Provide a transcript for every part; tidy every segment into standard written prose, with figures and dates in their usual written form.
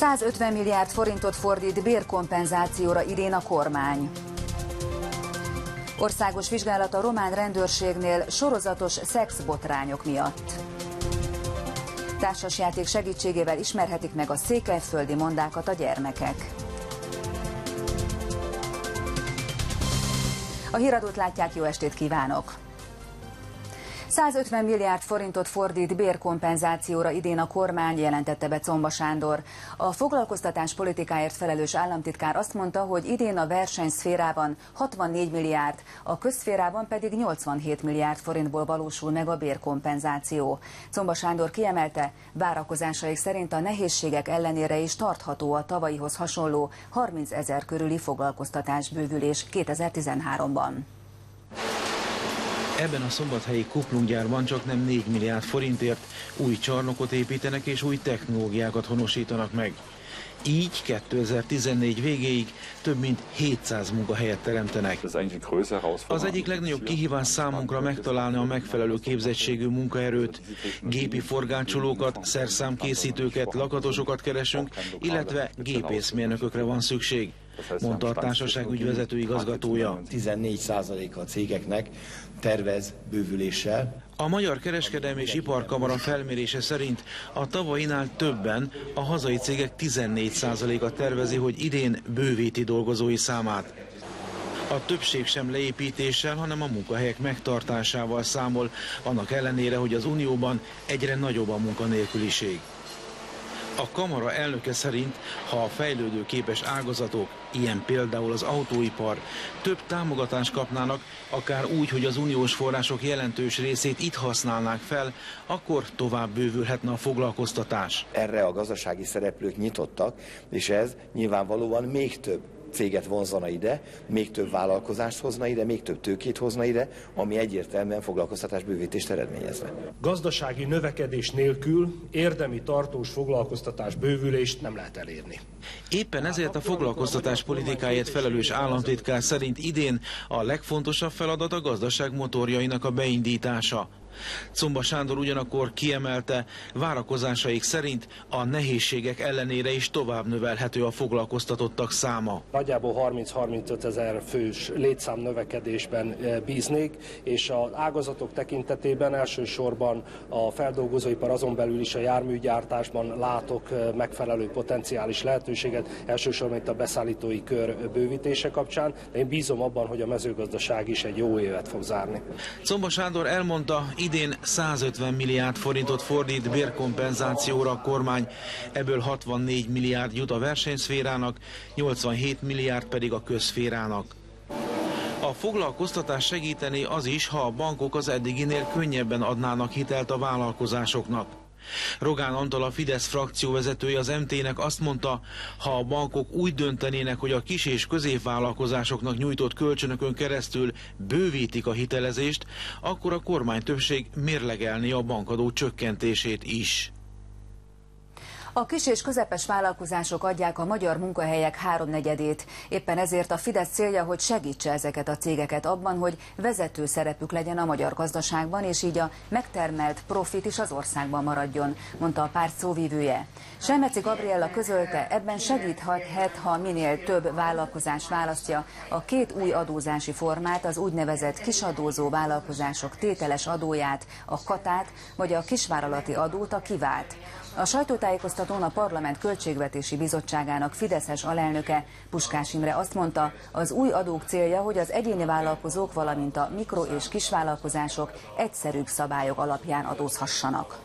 150 milliárd forintot fordít bérkompenzációra idén a kormány. Országos vizsgálat a román rendőrségnél sorozatos szexbotrányok miatt. Társasjáték segítségével ismerhetik meg a székelyföldi mondákat a gyermekek. A híradót látják, jó estét kívánok! 150 milliárd forintot fordít bérkompenzációra idén a kormány, jelentette be Czomba Sándor. A foglalkoztatás politikáért felelős államtitkár azt mondta, hogy idén a versenyszférában 64 milliárd, a közszférában pedig 87 milliárd forintból valósul meg a bérkompenzáció. Czomba Sándor kiemelte, várakozásaik szerint a nehézségek ellenére is tartható a tavalyihoz hasonló 30 000 körüli foglalkoztatásbővülés 2013-ban. Ebben a szombathelyi kuplunggyárban csaknem 4 milliárd forintért új csarnokot építenek és új technológiákat honosítanak meg. Így 2014 végéig több mint 700 munkahelyet teremtenek. Az egyik legnagyobb kihívás számunkra megtalálni a megfelelő képzettségű munkaerőt. Gépi forgácsolókat, szerszámkészítőket, lakatosokat keresünk, illetve gépészmérnökökre van szükség, mondta a társaság ügyvezető igazgatója. 14%-a a cégeknek tervez bővüléssel. A Magyar Kereskedelmi és Iparkamara felmérése szerint a tavainál többen, a hazai cégek 14%-a tervezi, hogy idén bővíti dolgozói számát. A többség sem leépítéssel, hanem a munkahelyek megtartásával számol, annak ellenére, hogy az Unióban egyre nagyobb a munkanélküliség. A kamara elnöke szerint, ha a fejlődőképes ágazatok, ilyen például az autóipar, több támogatást kapnának, akár úgy, hogy az uniós források jelentős részét itt használnák fel, akkor tovább bővülhetne a foglalkoztatás. Erre a gazdasági szereplők nyitottak, és ez nyilvánvalóan még több céget vonzana ide, még több vállalkozást hozna ide, még több tőkét hozna ide, ami egyértelműen foglalkoztatásbővítést eredményezne. Gazdasági növekedés nélkül érdemi tartós foglalkoztatás bővülést nem lehet elérni. Éppen ezért a foglalkoztatás politikáért felelős államtitkár szerint idén a legfontosabb feladat a gazdaság motorjainak a beindítása. Czomba Sándor ugyanakkor kiemelte, várakozásaik szerint a nehézségek ellenére is tovább növelhető a foglalkoztatottak száma. Nagyjából 30-35 000 fős létszám növekedésben bíznék, és az ágazatok tekintetében elsősorban a feldolgozóipar, azon belül is a járműgyártásban látok megfelelő potenciális lehetőséget, elsősorban itt a beszállítói kör bővítése kapcsán, de én bízom abban, hogy a mezőgazdaság is egy jó évet fog zárni. Czomba Sándor elmondta, idén 150 milliárd forintot fordít bérkompenzációra a kormány, ebből 64 milliárd jut a versenyszférának, 87 milliárd pedig a közszférának. A foglalkoztatás segítené az is, ha a bankok az eddiginél könnyebben adnának hitelt a vállalkozásoknak. Rogán Antal, a Fidesz frakcióvezetője az MT-nek azt mondta, ha a bankok úgy döntenének, hogy a kis- és középvállalkozásoknak nyújtott kölcsönökön keresztül bővítik a hitelezést, akkor a kormány többség mérlegelné a bankadó csökkentését is. A kis és közepes vállalkozások adják a magyar munkahelyek 3/4-ét. Éppen ezért a Fidesz célja, hogy segítse ezeket a cégeket abban, hogy vezető szerepük legyen a magyar gazdaságban, és így a megtermelt profit is az országban maradjon, mondta a párt szóvivője. Selmeci Gabriella közölte, ebben segíthet, ha minél több vállalkozás választja a két új adózási formát, az úgynevezett kisadózó vállalkozások tételes adóját, a katát, vagy a kisvállalati adót, a kivát. A sajtótájékoztatón a Parlament Költségvetési Bizottságának fideszes alelnöke, Puskás Imre azt mondta, az új adók célja, hogy az egyéni vállalkozók, valamint a mikro- és kisvállalkozások egyszerűbb szabályok alapján adózhassanak.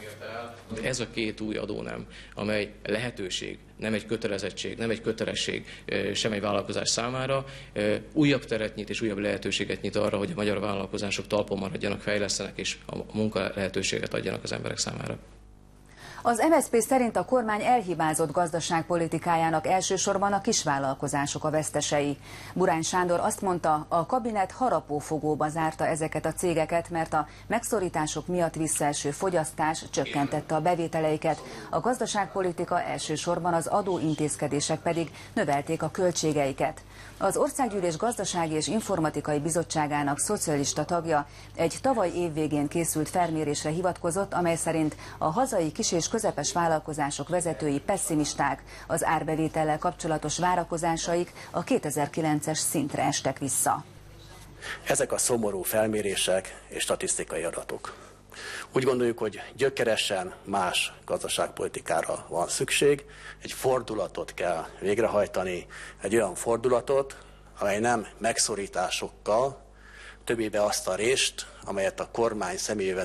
Ez a két új adónem, amely lehetőség, nem egy kötelezettség, nem egy kötelesség sem egy vállalkozás számára, újabb teret nyit és újabb lehetőséget nyit arra, hogy a magyar vállalkozások talpon maradjanak, fejlesztenek és a munka lehetőséget adjanak az emberek számára. Az MSZP szerint a kormány elhibázott gazdaságpolitikájának elsősorban a kisvállalkozások a vesztesei. Burány Sándor azt mondta, a kabinet harapófogóba zárta ezeket a cégeket, mert a megszorítások miatt visszaeső fogyasztás csökkentette a bevételeiket, a gazdaságpolitika elsősorban az adóintézkedések pedig növelték a költségeiket. Az Országgyűlés Gazdasági és Informatikai Bizottságának szocialista tagja egy tavaly év végén készült felmérésre hivatkozott, amely szerint a hazai kis- és és közepes vállalkozások vezetői pessimisták, az árbevétellel kapcsolatos várakozásaik a 2009-es szintre estek vissza. Ezek a szomorú felmérések és statisztikai adatok. Úgy gondoljuk, hogy gyökeresen más gazdaságpolitikára van szükség, egy fordulatot kell végrehajtani, egy olyan fordulatot, amely nem megszorításokkal többé be azt a rést, amelyet a kormány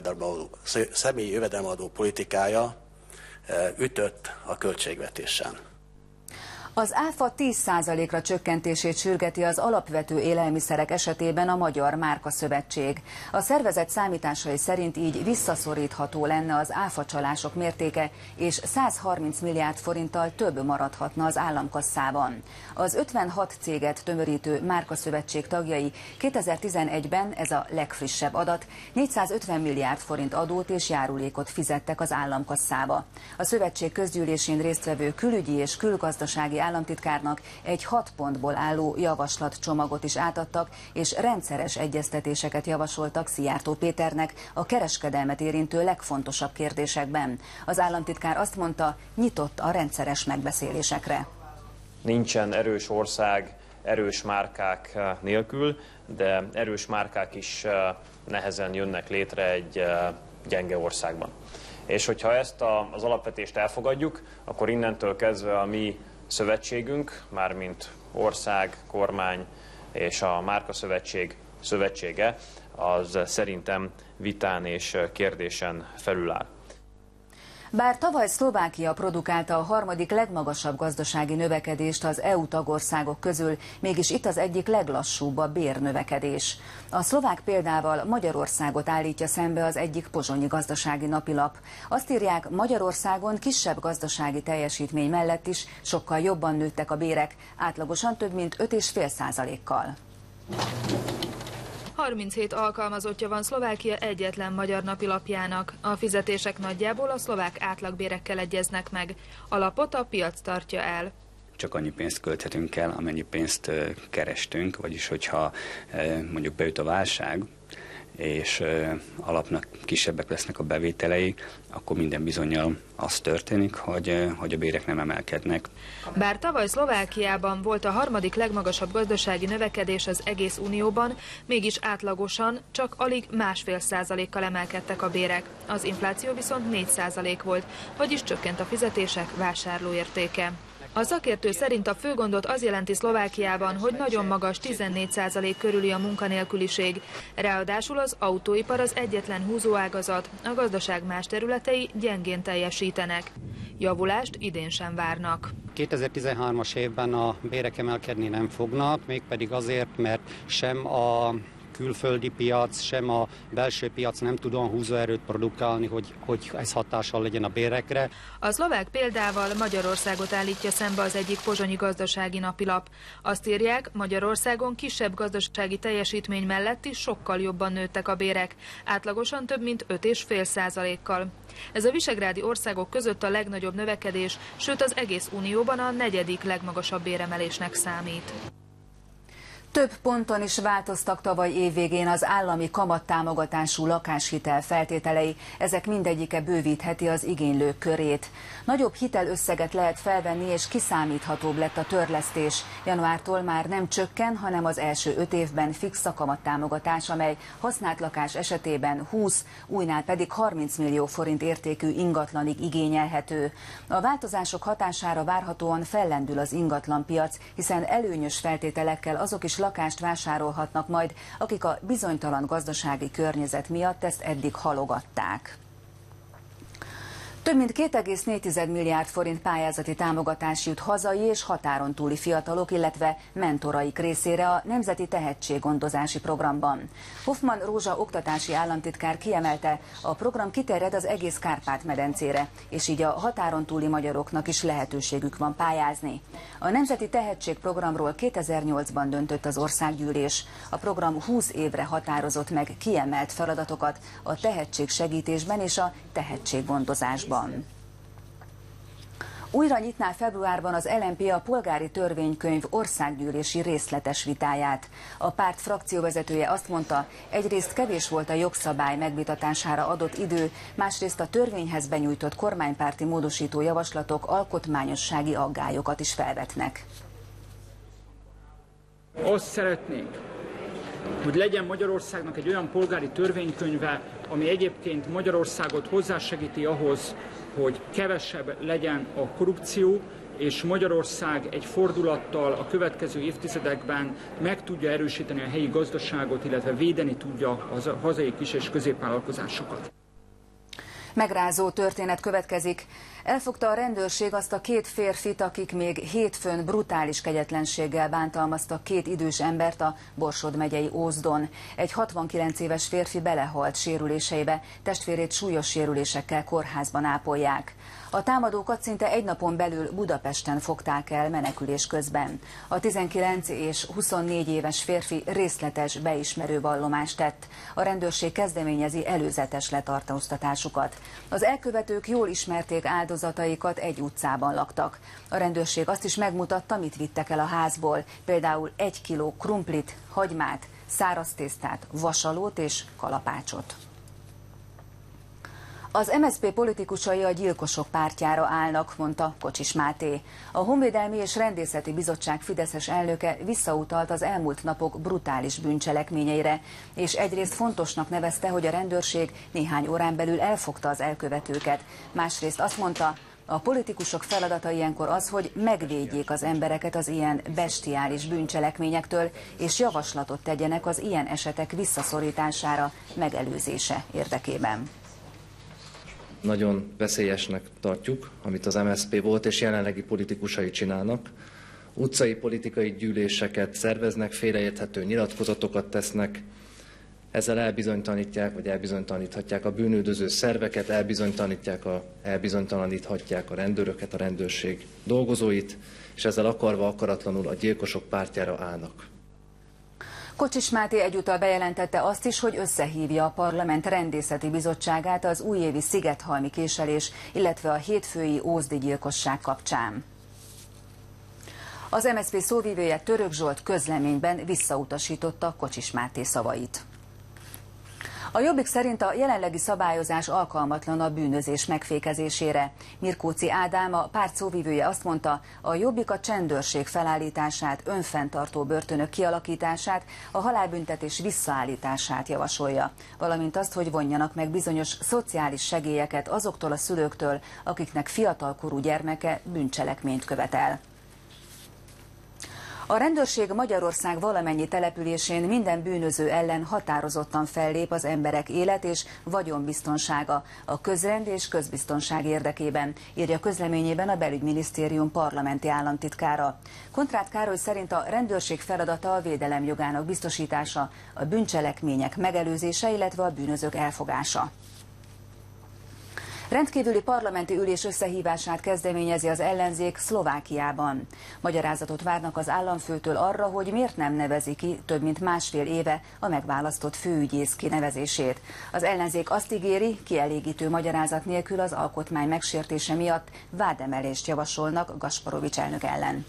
személyi jövedelemadó politikája ütött a költségvetésen. Az áfa 10%-ra csökkentését sürgeti az alapvető élelmiszerek esetében a Magyar Márkaszövetség. A szervezet számításai szerint így visszaszorítható lenne az áfacsalások mértéke, és 130 milliárd forinttal több maradhatna az államkasszában. Az 56 céget tömörítő Márkaszövetség tagjai 2011-ben, ez a legfrissebb adat, 450 milliárd forint adót és járulékot fizettek az államkasszába. A szövetség közgyűlésén résztvevő külügyi és külgazdasági államtitkárnak egy 6 pontból álló javaslatcsomagot is átadtak, és rendszeres egyeztetéseket javasoltak Szijjártó Péternek a kereskedelmet érintő legfontosabb kérdésekben. Az államtitkár azt mondta, nyitott a rendszeres megbeszélésekre. Nincsen erős ország erős márkák nélkül, de erős márkák is nehezen jönnek létre egy gyenge országban. És hogyha ezt az alapvetést elfogadjuk, akkor innentől kezdve a mi szövetségünk, mármint ország, kormány és a Márkaszövetség szövetsége, az szerintem vitán és kérdésen felüláll. Bár tavaly Szlovákia produkálta a harmadik legmagasabb gazdasági növekedést az EU tagországok közül, mégis itt az egyik leglassúbb a bérnövekedés. A szlovák példával Magyarországot állítja szembe az egyik pozsonyi gazdasági napilap. Azt írják, Magyarországon kisebb gazdasági teljesítmény mellett is sokkal jobban nőttek a bérek, átlagosan több mint 5,5%-kal. 37 alkalmazottja van Szlovákia egyetlen magyar napilapjának. A fizetések nagyjából a szlovák átlagbérekkel egyeznek meg. A lapot a piac tartja el. Csak annyi pénzt költhetünk el, amennyi pénzt kerestünk, vagyis hogyha mondjuk beüt a válság, és alapnak kisebbek lesznek a bevételei, akkor minden bizonnyal az történik, hogy a bérek nem emelkednek. Bár tavaly Szlovákiában volt a harmadik legmagasabb gazdasági növekedés az egész Unióban, mégis átlagosan csak alig 1,5%-kal emelkedtek a bérek. Az infláció viszont 4% volt, vagyis csökkent a fizetések vásárlóértéke. A szakértő szerint a fő gondot az jelenti Szlovákiában, hogy nagyon magas 14% körüli a munkanélküliség. Ráadásul az autóipar az egyetlen húzóágazat, a gazdaság más területei gyengén teljesítenek. Javulást idén sem várnak. 2013-as évben a bérek emelkedni nem fognak, mégpedig azért, mert sem a külföldi piac, sem a belső piac nem tud olyan húzóerőt produkálni, hogy ez hatással legyen a bérekre. A szlovák példával Magyarországot állítja szembe az egyik pozsonyi gazdasági napilap. Azt írják, Magyarországon kisebb gazdasági teljesítmény mellett is sokkal jobban nőttek a bérek, átlagosan több mint 5,5%-kal. Ez a visegrádi országok között a legnagyobb növekedés, sőt az egész Unióban a 4. legmagasabb béremelésnek számít. Több ponton is változtak tavaly évvégén az állami kamattámogatású lakáshitel feltételei, ezek mindegyike bővítheti az igénylők körét. Nagyobb hitelösszeget lehet felvenni, és kiszámíthatóbb lett a törlesztés. Januártól már nem csökken, hanem az első 5 évben fix a kamattámogatás, amely használt lakás esetében 20, újnál pedig 30 millió forint értékű ingatlanig igényelhető. A változások hatására várhatóan fellendül az ingatlanpiac, hiszen előnyös feltételekkel azok is lakást vásárolhatnak majd, akik a bizonytalan gazdasági környezet miatt ezt eddig halogatták. Több mint 2,4 milliárd forint pályázati támogatás jut hazai és határon túli fiatalok, illetve mentoraik részére a Nemzeti Tehetséggondozási Programban. Hoffmann Rózsa oktatási államtitkár kiemelte, a program kiterjed az egész Kárpát-medencére, és így a határon túli magyaroknak is lehetőségük van pályázni. A Nemzeti Tehetségprogramról 2008-ban döntött az országgyűlés. A program 20 évre határozott meg kiemelt feladatokat a tehetségsegítésben és a tehetséggondozásban. Újra nyitná februárban az LMP a polgári törvénykönyv országgyűlési részletes vitáját. A párt frakcióvezetője azt mondta, egyrészt kevés volt a jogszabály megvitatására adott idő, másrészt a törvényhez benyújtott kormánypárti módosító javaslatok alkotmányossági aggályokat is felvetnek. Azt szeretnénk, hogy legyen Magyarországnak egy olyan polgári törvénykönyve, ami egyébként Magyarországot hozzásegíti ahhoz, hogy kevesebb legyen a korrupció, és Magyarország egy fordulattal a következő évtizedekben meg tudja erősíteni a helyi gazdaságot, illetve védeni tudja a hazai kis- és középvállalkozásokat. Megrázó történet következik. Elfogta a rendőrség azt a két férfit, akik még hétfőn brutális kegyetlenséggel bántalmaztak két idős embert a Borsod megyei Ózdon. Egy 69 éves férfi belehalt sérüléseibe, testvérét súlyos sérülésekkel kórházban ápolják. A támadókat szinte egy napon belül Budapesten fogták el menekülés közben. A 19 és 24 éves férfi részletes beismerő vallomást tett. A rendőrség kezdeményezi előzetes letartóztatásukat. Az elkövetők jól ismerték áldozataikat, egy utcában laktak. A rendőrség azt is megmutatta, mit vittek el a házból, például 1 kiló krumplit, hagymát, száraz tésztát, vasalót és kalapácsot. Az MSZP politikusai a gyilkosok pártjára állnak, mondta Kocsis Máté. A Honvédelmi és Rendészeti Bizottság fideszes elnöke visszautalt az elmúlt napok brutális bűncselekményeire, és egyrészt fontosnak nevezte, hogy a rendőrség néhány órán belül elfogta az elkövetőket. Másrészt azt mondta, a politikusok feladata ilyenkor az, hogy megvédjék az embereket az ilyen bestiális bűncselekményektől, és javaslatot tegyenek az ilyen esetek visszaszorítására, megelőzése érdekében. Nagyon veszélyesnek tartjuk, amit az MSZP volt és jelenlegi politikusai csinálnak. Utcai politikai gyűléseket szerveznek, félreérthető nyilatkozatokat tesznek, ezzel elbizonytalanítják, vagy elbizonytalaníthatják a bűnüldöző szerveket, elbizonytalaníthatják a rendőröket, a rendőrség dolgozóit, és ezzel akarva akaratlanul a gyilkosok pártjára állnak. Kocsis Máté egyúttal bejelentette azt is, hogy összehívja a Parlament Rendészeti Bizottságát az újévi szigethalmi késelés, illetve a hétfői ózdi gyilkosság kapcsán. Az MSZP szóvivője Török Zsolt közleményben visszautasította Kocsis Máté szavait. A Jobbik szerint a jelenlegi szabályozás alkalmatlan a bűnözés megfékezésére. Mirkóczy Ádám, a párt szóvivője azt mondta, a Jobbik a csendőrség felállítását, önfenntartó börtönök kialakítását, a halálbüntetés visszaállítását javasolja, valamint azt, hogy vonjanak meg bizonyos szociális segélyeket azoktól a szülőktől, akiknek fiatalkorú gyermeke bűncselekményt követel. A rendőrség Magyarország valamennyi településén minden bűnöző ellen határozottan fellép az emberek élet és vagyonbiztonsága, a közrend és közbiztonság érdekében, írja közleményében a Belügyminisztérium parlamenti államtitkára. Kontrát Károly szerint a rendőrség feladata a védelem jogának biztosítása, a bűncselekmények megelőzése, illetve a bűnözők elfogása. Rendkívüli parlamenti ülés összehívását kezdeményezi az ellenzék Szlovákiában. Magyarázatot várnak az államfőtől arra, hogy miért nem nevezi ki több mint másfél éve a megválasztott főügyész kinevezését. Az ellenzék azt ígéri, kielégítő magyarázat nélkül az alkotmány megsértése miatt vádemelést javasolnak Gasparovics elnök ellen.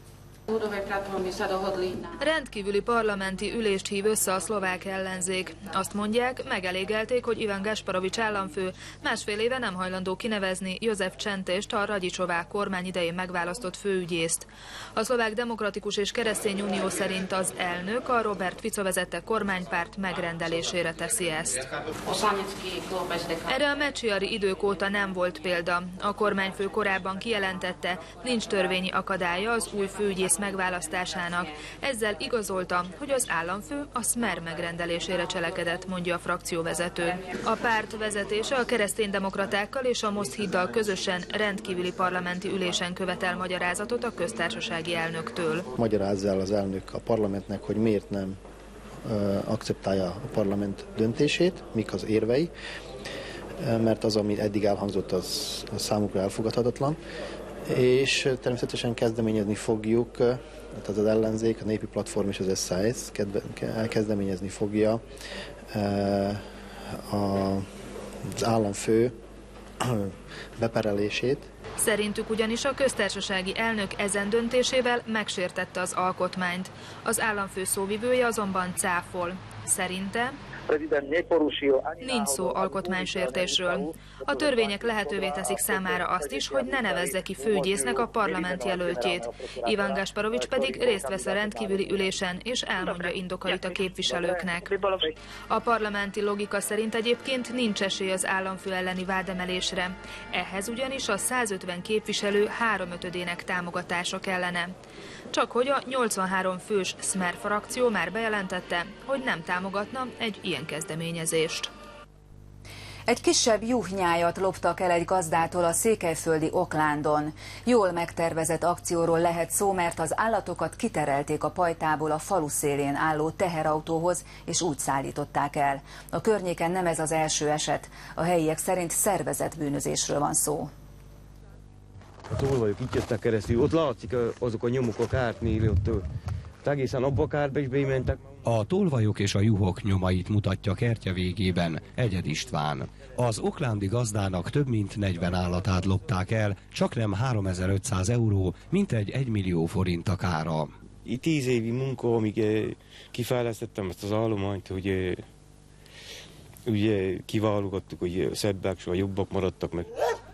Rendkívüli parlamenti ülést hív össze a szlovák ellenzék. Azt mondják, megelégelték, hogy Ivan Gasparovics államfő másfél éve nem hajlandó kinevezni Jozef Csentést, a Radicsová kormány idején megválasztott főügyészt. A Szlovák Demokratikus és Keresztény Unió szerint az elnök a Robert Fico vezette kormánypárt megrendelésére teszi ezt. Erre a Mečiari idők óta nem volt példa. A kormányfő korábban kijelentette, nincs törvényi akadálya az új főügyész megválasztásának. Ezzel igazolta, hogy az államfő a Smer megrendelésére cselekedett, mondja a frakcióvezető. A párt vezetése a kereszténydemokratákkal és a Most Hiddal közösen rendkívüli parlamenti ülésen követel magyarázatot a köztársasági elnöktől. Magyarázza el az elnök a parlamentnek, hogy miért nem akceptálja a parlament döntését, mik az érvei, mert az, ami eddig elhangzott, az számukra elfogadhatatlan. És természetesen kezdeményezni fogjuk, tehát az ellenzék, a Népi Platform és az SZSZ kezdeményezni fogja az államfő beperelését, Szerintük ugyanis a köztársasági elnök ezen döntésével megsértette az alkotmányt. Az államfő szóvivője azonban cáfol. Szerinte nincs szó alkotmánysértésről. A törvények lehetővé teszik számára azt is, hogy ne nevezze ki főügyésznek a parlament jelöltjét. Iván Gasparovics pedig részt vesz a rendkívüli ülésen, és elmondja indokait a képviselőknek. A parlamenti logika szerint egyébként nincs esély az államfő elleni vádemelésre. Ehhez ugyanis a 150 képviselő 3/5-ének támogatása kellene. Csak hogy a 83 fős Smer frakció már bejelentette, hogy nem támogatna egy ilyen kezdeményezést. Egy kisebb juhnyájat loptak el egy gazdától a székelyföldi Oklándon. Jól megtervezett akcióról lehet szó, mert az állatokat kiterelték a pajtából a falu szélén álló teherautóhoz, és úgy szállították el. A környéken nem ez az első eset. A helyiek szerint szervezett bűnözésről van szó. A tolvajok itt jöttek keresztül, ott látszik azok a nyomok a kártnél, ott egészen abba a kárba is bementek. A tolvajok és a juhok nyomait mutatja kertje végében Egyed István. Az oklándi gazdának több mint 40 állatát lopták el, csaknem 3500 euró, mintegy 1 millió forint a kára. Itt 10 évi munka, amíg kifejlesztettem ezt az állományt, hogy ugye kiválogattuk, hogy szebbek, soha jobbak maradtak meg.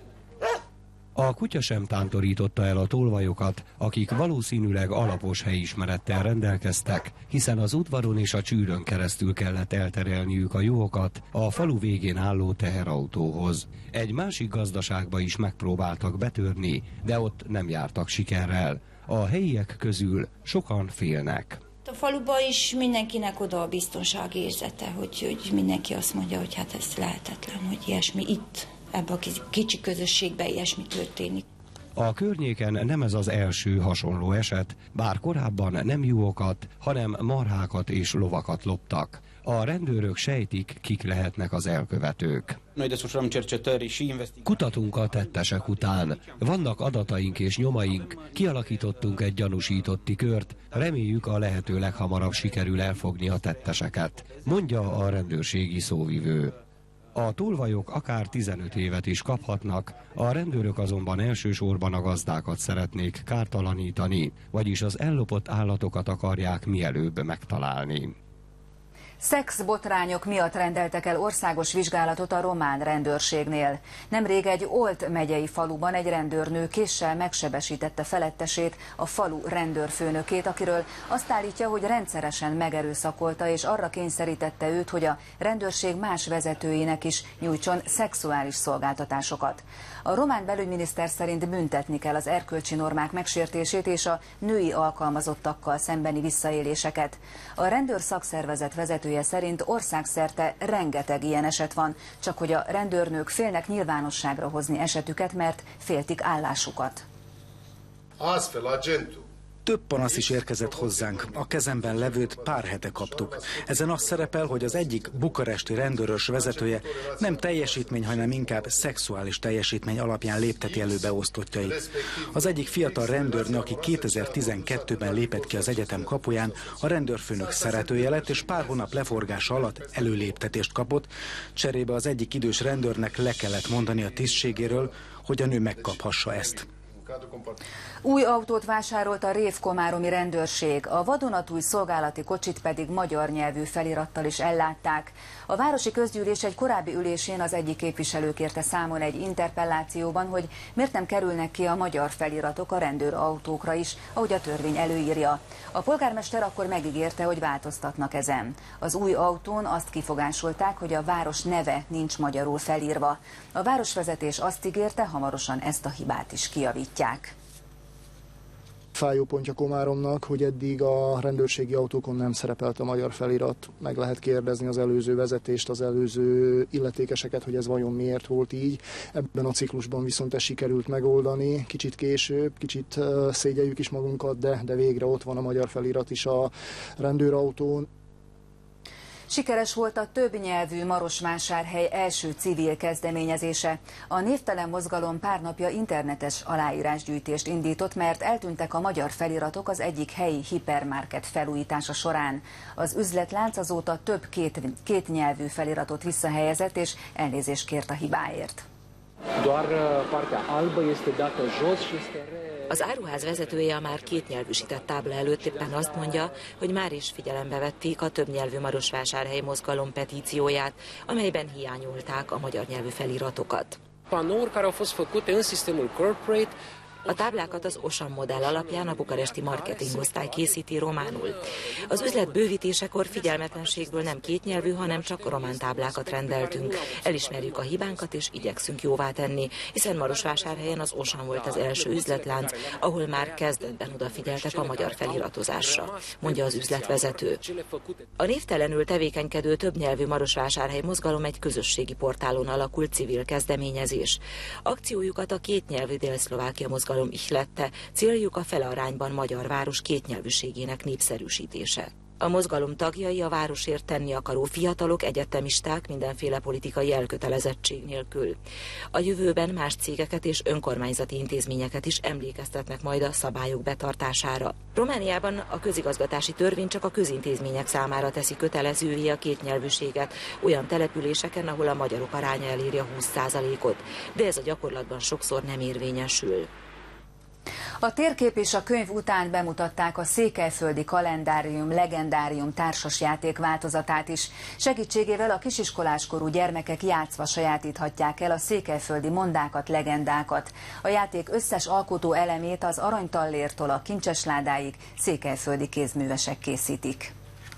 A kutya sem tántorította el a tolvajokat, akik valószínűleg alapos helyismerettel rendelkeztek, hiszen az udvaron és a csűrön keresztül kellett elterelniük a juhokat a falu végén álló teherautóhoz. Egy másik gazdaságba is megpróbáltak betörni, de ott nem jártak sikerrel. A helyiek közül sokan félnek. A faluban is mindenkinek oda a biztonsági érzete, hogy mindenki azt mondja, hogy hát ez lehetetlen, hogy ilyesmi itt. Ebben a kicsi közösségben ilyesmi történik. A környéken nem ez az első hasonló eset, bár korábban nem juhokat, hanem marhákat és lovakat loptak. A rendőrök sejtik, kik lehetnek az elkövetők. Kutatunk a tettesek után. Vannak adataink és nyomaink, kialakítottunk egy gyanúsítotti kört, reméljük a lehető leghamarabb sikerül elfogni a tetteseket, mondja a rendőrségi szóvivő. A tolvajok akár 15 évet is kaphatnak, a rendőrök azonban elsősorban a gazdákat szeretnék kártalanítani, vagyis az ellopott állatokat akarják mielőbb megtalálni. Szexbotrányok miatt rendeltek el országos vizsgálatot a román rendőrségnél. Nemrég egy Olt megyei faluban egy rendőrnő késsel megsebesítette felettesét, a falu rendőrfőnökét, akiről azt állítja, hogy rendszeresen megerőszakolta és arra kényszerítette őt, hogy a rendőrség más vezetőinek is nyújtson szexuális szolgáltatásokat. A román belügyminiszter szerint büntetni kell az erkölcsi normák megsértését és a női alkalmazottakkal szembeni visszaéléseket. A rendőr szakszervezet vezetője szerint országszerte rengeteg ilyen eset van, csak hogy a rendőrnők félnek nyilvánosságra hozni esetüket, mert féltik állásukat. Több panasz is érkezett hozzánk. A kezemben levőt pár hete kaptuk. Ezen az szerepel, hogy az egyik bukaresti rendőrös vezetője nem teljesítmény, hanem inkább szexuális teljesítmény alapján lépteti elő beosztottjait. Az egyik fiatal rendőrnő, aki 2012-ben lépett ki az egyetem kapuján, a rendőrfőnök szeretője lett, és pár hónap leforgása alatt előléptetést kapott. Cserébe az egyik idős rendőrnek le kellett mondani a tisztségéről, hogy a nő megkaphassa ezt. Új autót vásárolt a révkomáromi rendőrség, a vadonatúj szolgálati kocsit pedig magyar nyelvű felirattal is ellátták. A városi közgyűlés egy korábbi ülésén az egyik képviselő kérte számon egy interpellációban, hogy miért nem kerülnek ki a magyar feliratok a rendőrautókra is, ahogy a törvény előírja. A polgármester akkor megígérte, hogy változtatnak ezen. Az új autón azt kifogásolták, hogy a város neve nincs magyarul felírva. A városvezetés azt ígérte, hamarosan ezt a hibát is kijavítják. Fájó pontja Komáromnak, hogy eddig a rendőrségi autókon nem szerepelt a magyar felirat. Meg lehet kérdezni az előző vezetést, az előző illetékeseket, hogy ez vajon miért volt így. Ebben a ciklusban viszont ezt sikerült megoldani, kicsit később, kicsit szégyeljük is magunkat, de végre ott van a magyar felirat is a rendőrautón. Sikeres volt a többnyelvű Marosvásárhely első civil kezdeményezése. A névtelen mozgalom pár napja internetes aláírásgyűjtést indított, mert eltűntek a magyar feliratok az egyik helyi hipermarket felújítása során. Az üzletlánc azóta több kétnyelvű feliratot visszahelyezett és elnézést kért a hibáért. Az áruház vezetője a már kétnyelvűsített tábla előtt éppen azt mondja, hogy már is figyelembe vették a többnyelvű Marosvásárhelyi mozgalom petícióját, amelyben hiányolták a magyar nyelvű feliratokat. A táblákat az OSAM modell alapján a bukaresti marketingosztály készíti románul. Az üzlet bővítésekor figyelmetlenségből nem kétnyelvű, hanem csak román táblákat rendeltünk. Elismerjük a hibánkat és igyekszünk jóvá tenni, hiszen Marosvásárhelyen az OSAM volt az első üzletlánc, ahol már kezdetben odafigyeltek a magyar feliratozásra, mondja az üzletvezető. A névtelenül tevékenykedő többnyelvű Marosvásárhely mozgalom egy közösségi portálon alakult civil kezdeményezés. Akciójukat a kétnyelvű Dél-Szlovákia mozgalom ihlette, céljuk a fele arányban magyar város kétnyelvűségének népszerűsítése. A mozgalom tagjai a városért tenni akaró fiatalok, egyetemisták mindenféle politikai elkötelezettség nélkül. A jövőben más cégeket és önkormányzati intézményeket is emlékeztetnek majd a szabályok betartására. Romániában a közigazgatási törvény csak a közintézmények számára teszi kötelezővé a kétnyelvűséget olyan településeken, ahol a magyarok aránya eléri a 20%-ot, de ez a gyakorlatban sokszor nem érvényesül. A térkép és a könyv után bemutatták a székelyföldi kalendárium legendárium társasjáték változatát is. Segítségével a kisiskoláskorú gyermekek játszva sajátíthatják el a székelyföldi mondákat, legendákat. A játék összes alkotó elemét az aranytallértól a kincsesládáig székelyföldi kézművesek készítik.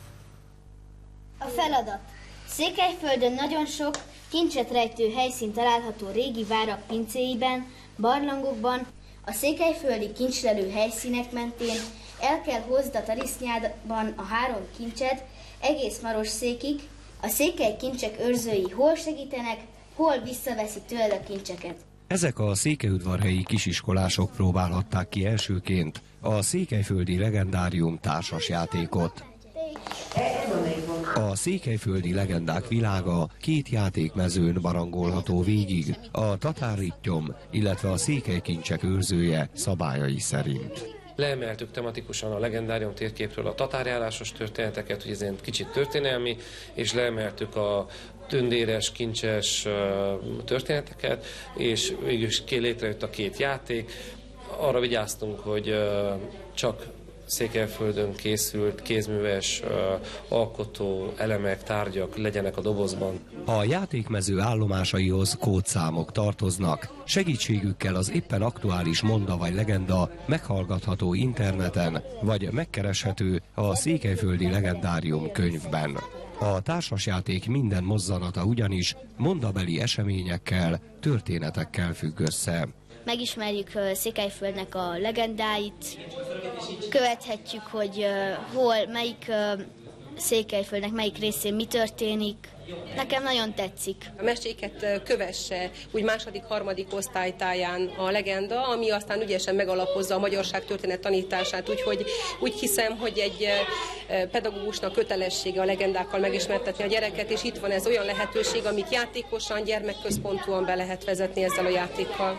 A feladat. Székelyföldön nagyon sok kincset rejtő helyszín található régi várak pincéiben, barlangokban. A székelyföldi kincslelő helyszínek mentén el kell hozd a tarisznyádban a 3 kincset egész Marosszékig. A székely kincsek őrzői hol segítenek, hol visszaveszi tőled a kincseket. Ezek a székelyudvarhelyi kisiskolások próbálhatták ki elsőként a székelyföldi legendárium társasjátékot. A székelyföldi legendák világa 2 játékmezőn barangolható végig, a tatárrittyom, illetve a székelykincsek őrzője szabályai szerint. Leemeltük tematikusan a legendárium térképről a tatárjárásos történeteket, hogy ez egy kicsit történelmi, és leemeltük a tündéres, kincses történeteket, és végül is létrejött a 2 játék. Arra vigyáztunk, hogy csak Székelyföldön készült kézműves alkotó elemek, tárgyak legyenek a dobozban. A játékmező állomásaihoz kódszámok tartoznak. Segítségükkel az éppen aktuális monda vagy legenda meghallgatható interneten, vagy megkereshető a Székelyföldi Legendárium könyvben. A társasjáték minden mozzanata ugyanis mondabeli eseményekkel, történetekkel függ össze. Megismerjük Székelyföldnek a legendáit, követhetjük, hogy hol, melyik Székelyföldnek melyik részén mi történik. Nekem nagyon tetszik. A meséket kövesse úgy második-harmadik osztálytáján a legenda, ami aztán ügyesen megalapozza a magyarság történet tanítását, úgyhogy úgy hiszem, hogy egy pedagógusnak kötelessége a legendákkal megismertetni a gyereket, és itt van ez olyan lehetőség, amit játékosan, gyermekközpontúan be lehet vezetni ezzel a játékkal.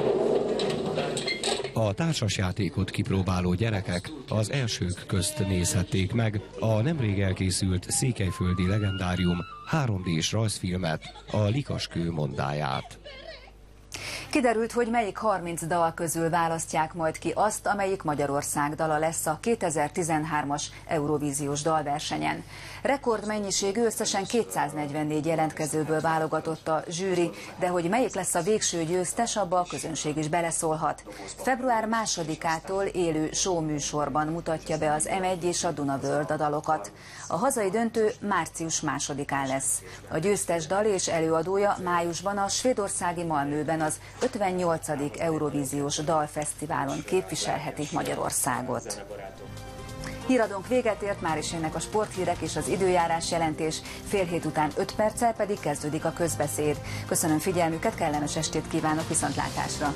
A társasjátékot kipróbáló gyerekek az elsők közt nézhették meg a nemrég elkészült Székelyföldi Legendárium 3D-s rajzfilmet, a Likaskő mondáját. Kiderült, hogy melyik 30 dal közül választják majd ki azt, amelyik Magyarország dala lesz a 2013-as Eurovíziós dalversenyen. Rekordmennyiségű, összesen 244 jelentkezőből válogatott a zsűri, de hogy melyik lesz a végső győztes, abba a közönség is beleszólhat. Február 2-ától élő show műsorban mutatja be az M1 és a Duna World a dalokat. A hazai döntő március 2-án lesz. A győztes dal és előadója májusban a svédországi Malmöben az 58. Eurovíziós dalfesztiválon képviselhetik Magyarországot. Híradónk véget ért, már is jönnek a sporthírek és az időjárás jelentés, 6:30 után 5 perccel pedig kezdődik a közbeszéd. Köszönöm figyelmüket, kellemes estét kívánok, viszontlátásra!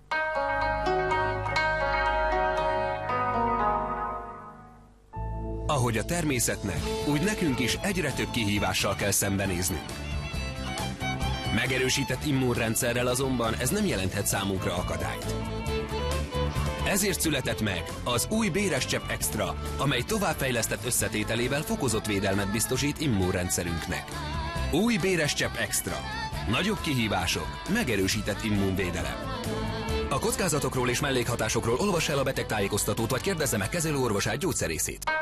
A Ahogy a természetnek, úgy nekünk is egyre több kihívással kell szembenéznünk. Megerősített immunrendszerrel azonban ez nem jelenthet számunkra akadályt. Ezért született meg az új Béres Csepp Extra, amely továbbfejlesztett összetételével fokozott védelmet biztosít immunrendszerünknek. Új Béres Csepp Extra. Nagyobb kihívások, megerősített immunvédelem. A kockázatokról és mellékhatásokról olvass el a betegtájékoztatót, vagy kérdezze meg kezelőorvosát, gyógyszerészét.